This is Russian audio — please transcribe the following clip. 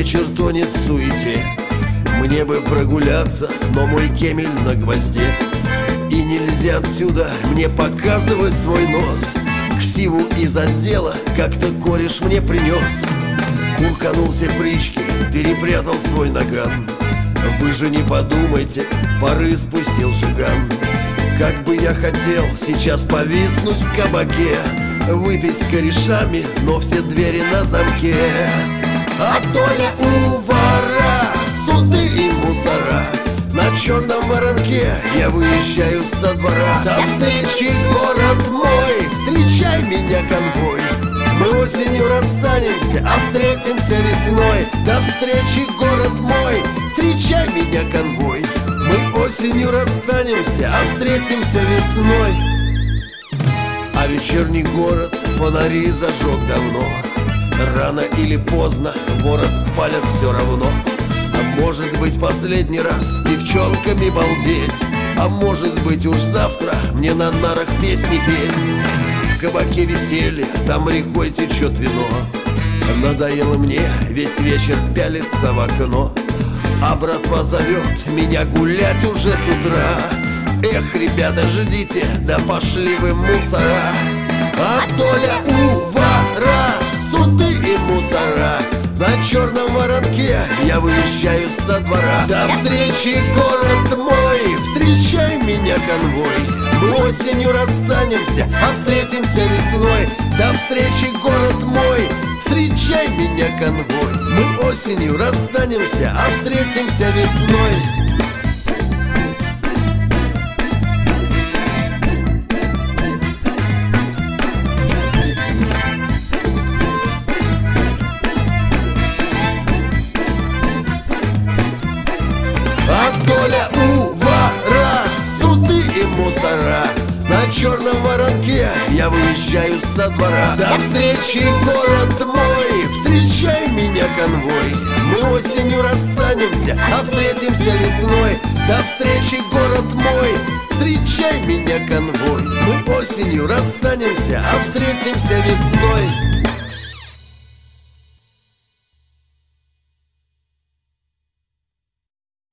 вечер тонет в суете. Мне бы прогуляться, но мой кемель на гвозде. И нельзя отсюда мне показывать свой нос. Ксиву из отдела как-то кореш мне принес. Курканулся прички, перепрятал свой наган. Вы же не подумайте, пары спустил жиган. Как бы я хотел сейчас повиснуть в кабаке, выпить с корешами, но все двери на замке. А доля у вора, суды и мусора. На черном воронке я выезжаю со двора. До встречи, город мой, встречай меня, конвой. Мы осенью расстанемся, а встретимся весной. До встречи, город мой, встречай меня, конвой. Мы осенью расстанемся, а встретимся весной. А вечерний город фонари зажег давно. Рано или поздно вора спалят все равно. А может быть последний раз с девчонками балдеть. А может быть уж завтра мне на нарах песни петь. В кабаке веселье, там рекой течет вино. Надоело мне весь вечер пялиться в окно. А братва зовет меня гулять уже с утра. Эх, ребята, ждите, да пошли вы мусора. А доля у вора, суды и мусора. На черном воронке я выезжаю со двора. До встречи, город мой, встречай меня, конвой. Мы осенью расстанемся, а встретимся весной. До встречи, город мой, встречай меня, конвой. Мы осенью расстанемся, а встретимся весной. Доля у вора, суды и мусора. На черном воронке я выезжаю со двора. До встречи, город мой, встречай меня, конвой. Мы осенью расстанемся, а встретимся весной. До встречи, город мой, встречай меня, конвой. Мы осенью расстанемся, а встретимся весной.